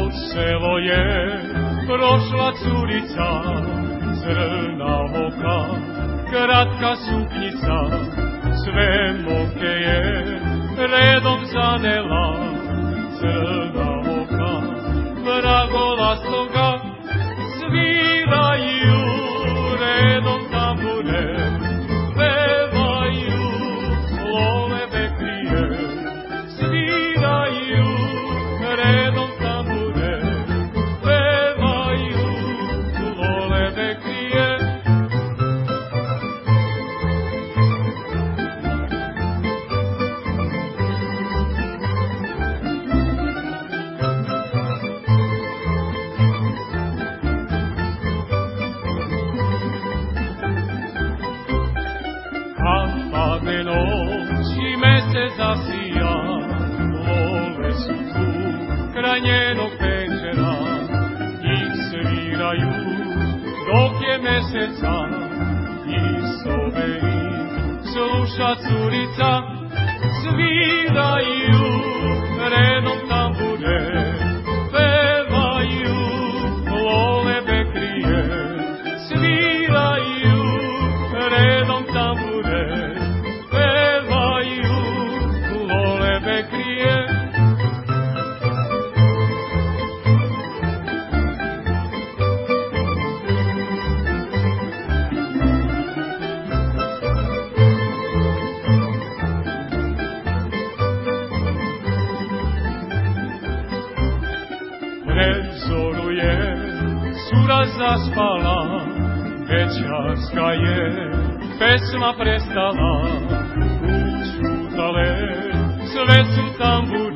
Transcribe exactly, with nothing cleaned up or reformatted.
Kroz selo je prošla curica, crna oka, kratka suknjica, sve moke je redom zanela. Crna oka, vragola stoga, sviraju redom tambure, pevaju lole bekrije, sviraju redom tambure, pevaju lole bekrije. Padne noć i mesec zasija, lole su tu kraj njenog pečera i sviraju dok je meseca i sobe ih sluša curica, sviraju redom tambure, pevaju lole bekrije, sviraju redom tambure, pevaju lole bekrije. Pred zoru je cura zaspala, večarska je pesma prestala, učutale sve su tambure.